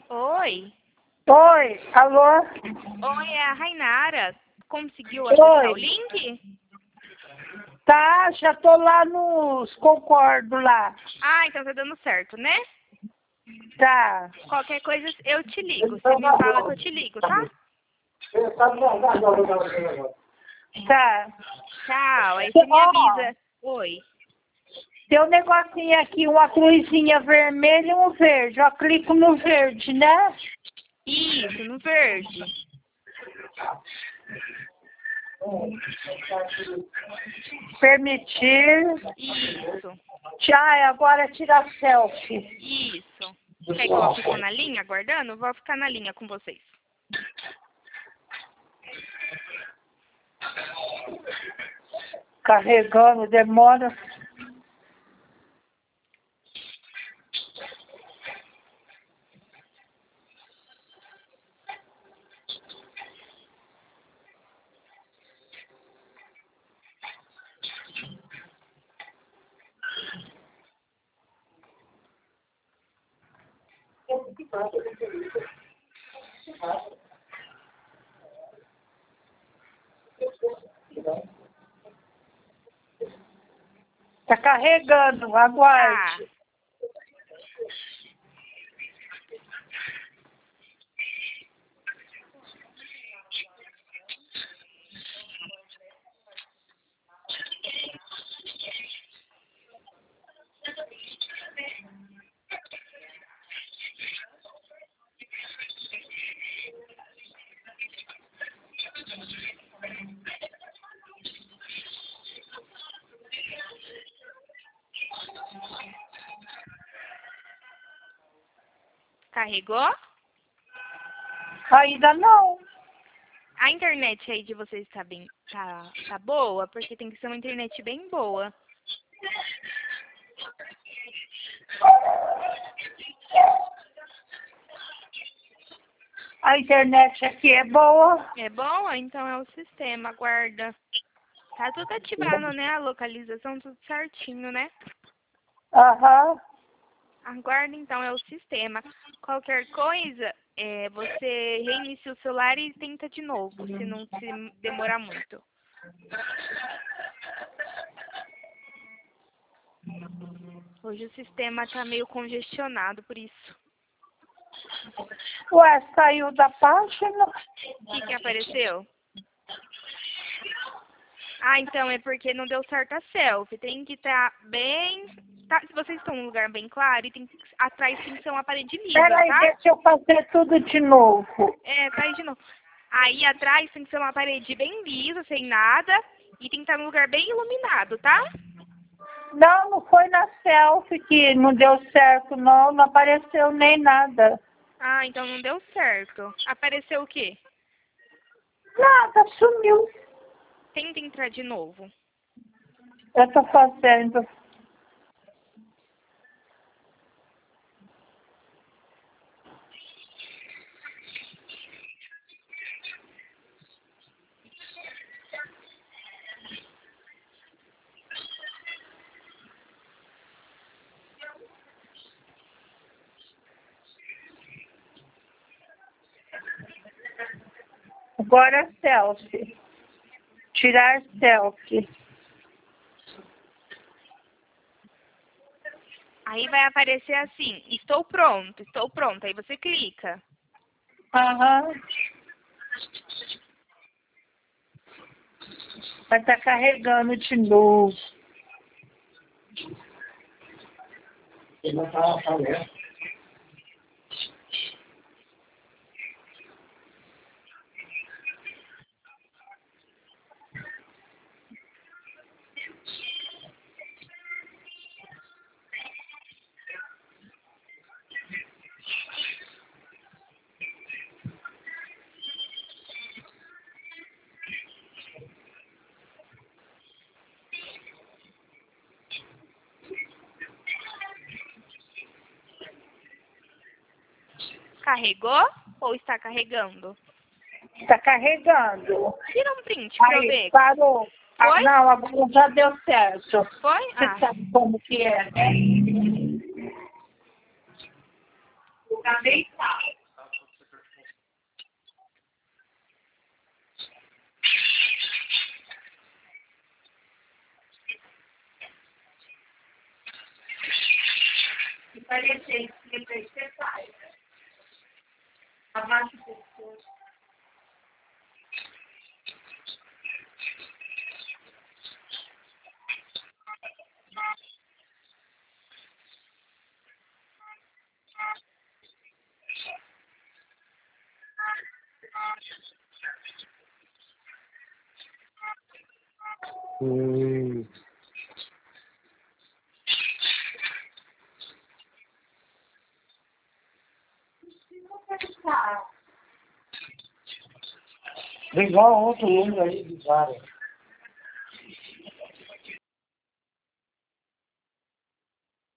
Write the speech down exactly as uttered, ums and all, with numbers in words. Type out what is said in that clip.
Oi. Oi, alô? Oi, é a Rainara. Conseguiu acessar Oi. o link? Tá, já tô lá nos concordo lá. Ah, então tá dando certo, né? Tá. Qualquer coisa eu te ligo. Você me fala que eu te ligo, tá? Tá. Tchau. Aí você me avisa. Oi. Tem um negocinho aqui, uma cruzinha vermelha e um verde. Eu clico no verde, né? Isso, no verde. Permitir. Isso. Já, agora tirar selfie. Isso. Quer que eu fique na linha aguardando? Vou ficar na linha com vocês. Carregando, demora. Tá carregando, aguarde. Tá. Carregou? Ainda não. A internet aí de vocês tá bem, tá, tá boa? Porque tem que ser uma internet bem boa. A internet aqui é boa. É boa? Então é o sistema, guarda. Tá tudo ativado, né? A localização, tudo certinho, né? Aham. Aguarda, então, é o sistema. Qualquer coisa, é, você reinicia o celular e tenta de novo, se não se demorar muito. Hoje o sistema tá meio congestionado, por isso. Ué, saiu da página? O que que apareceu? Ah, então é porque não deu certo a selfie. Tem que estar bem... Tá, se vocês estão num lugar bem claro, e tem que, atrás tem que ser uma parede lisa, Peraí, tá? deixa eu fazer tudo de novo. É, tá aí de novo. Aí atrás tem que ser uma parede bem lisa, sem nada, e tem que estar num lugar bem iluminado, tá? Não, não foi na selfie que não deu certo, não. Não apareceu nem nada. Ah, então não deu certo. Apareceu o quê? Nada, sumiu. Tenta entrar de novo. Eu tô fazendo. Agora selfie. Tirar selfie. Aí vai aparecer assim, estou pronto, estou pronto. Aí você clica. Aham. Vai estar carregando de novo. Carregou ou está carregando? Está carregando. Tira um print pra eu Aí, ver. parou. Ah, Foi? não, agora já deu certo. Foi? Você Ah, sabe como que é, né? Tá deitado. Se parecer que você faz. Abaixa o pescoço. Hum. Legal, outro número aí de várias.